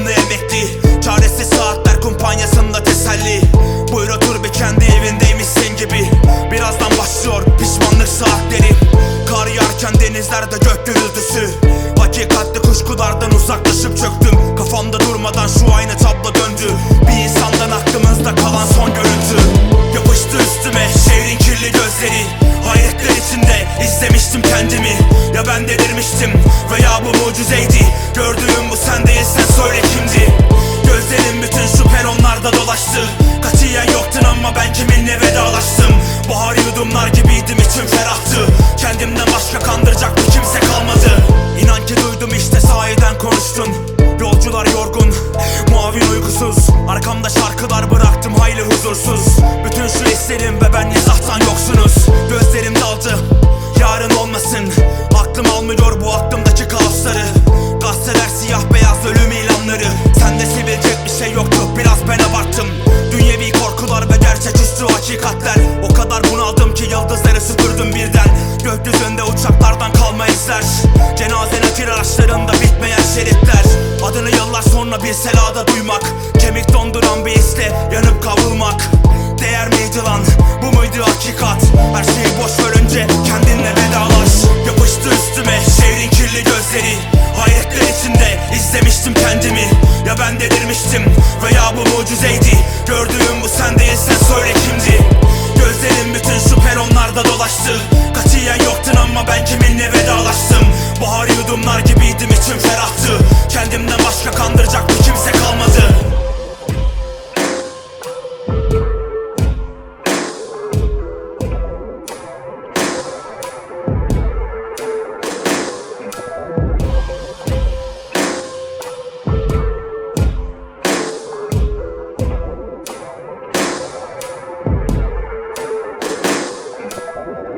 Şimdi emekli, çaresiz saatler kumpanyasında teselli. Buyur otur bir kendi evindeymişsin gibi. Birazdan başlıyor pişmanlık saatleri. Kar yağarken denizlerde gök gürültüsü. Hakikatli kuşkulardan uzaklaşıp çöktüm. Kafamda durmadan şu aynı tablo döndü. Bir insandan aklımızda kalan son görüntü. Yapıştı üstüme şehrin kirli gözleri. Hayretler içinde izlemiştim kendimi. Ya ben delirmiştim veya bu mucizeydi. Gördüğüm bu sen değilsen söyle kimdi? Gözlerim bütün şu peronlarda dolaştı. Katiyen yoktun ama ben kiminle vedalaştım. Bahar yudumlar gibiydim, içim ferahtı. Kendimden başka kandıracak bir kimse kalmadı. İnan ki duydum işte sahiden konuştun. Yolcular yorgun, muavin uykusuz. Arkamda şarkılar bıraktım hayli huzursuz. Bütün şu hislerim ve ben izahtan yoksunuz. Gözlerim daldı, yarın olmasın. Aklım almıyor bu aklımdaki kaosları. Gazeteler siyah beyaz ölüm ilanları. Sende sevilecek bir şey yoktu, biraz ben abarttım. Dünyevi korkular ve gerçeküstü hakikatler. O kadar bunaldım ki yıldızları süpürdüm birden. Gökyüzünde uçaklardan kalma izler. Cenaze nakil araçlarında bitmeyen şeritler. Adını yıllar sonra bir selada duymak. Kemik donduran bir hisle yanıp kavrulmak. Değer miydi lan? Bu muydu hakikat? Her şeyi boş ver önce kendinle vedalaş. Yapıştı üstüme şehrin kirli gözleri. Hayretler içinde izlemiştim kendimi. Ya ben delirmiştim veya bu mucizeydi. Gördüğüm bu sen değilsen söyle kimdi? Gözlerim bütün şu peronlarda dolaştı. Katiyen yoktun ama ben kiminle vedalaştım.